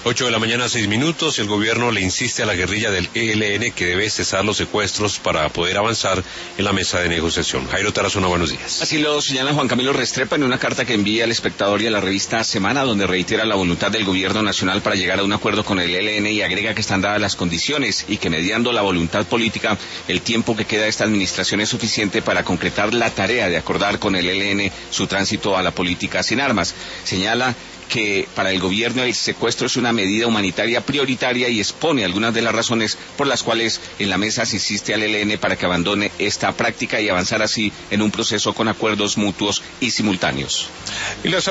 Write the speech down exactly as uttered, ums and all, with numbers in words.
Ocho de la mañana, seis minutos. El gobierno le insiste a la guerrilla del E L N que debe cesar los secuestros para poder avanzar en la mesa de negociación. Jairo Tarazona, buenos días. Así lo señala Juan Camilo Restrepo en una carta que envía al Espectador y a la revista Semana, donde reitera la voluntad del gobierno nacional para llegar a un acuerdo con el E L N y agrega que están dadas las condiciones y que mediando la voluntad política, el tiempo que queda de esta administración es suficiente para concretar la tarea de acordar con el E L N su tránsito a la política sin armas. Señala que para el gobierno el secuestro es una medida humanitaria prioritaria y expone algunas de las razones por las cuales en la mesa se insiste al E L N para que abandone esta práctica y avanzar así en un proceso con acuerdos mutuos y simultáneos. Y las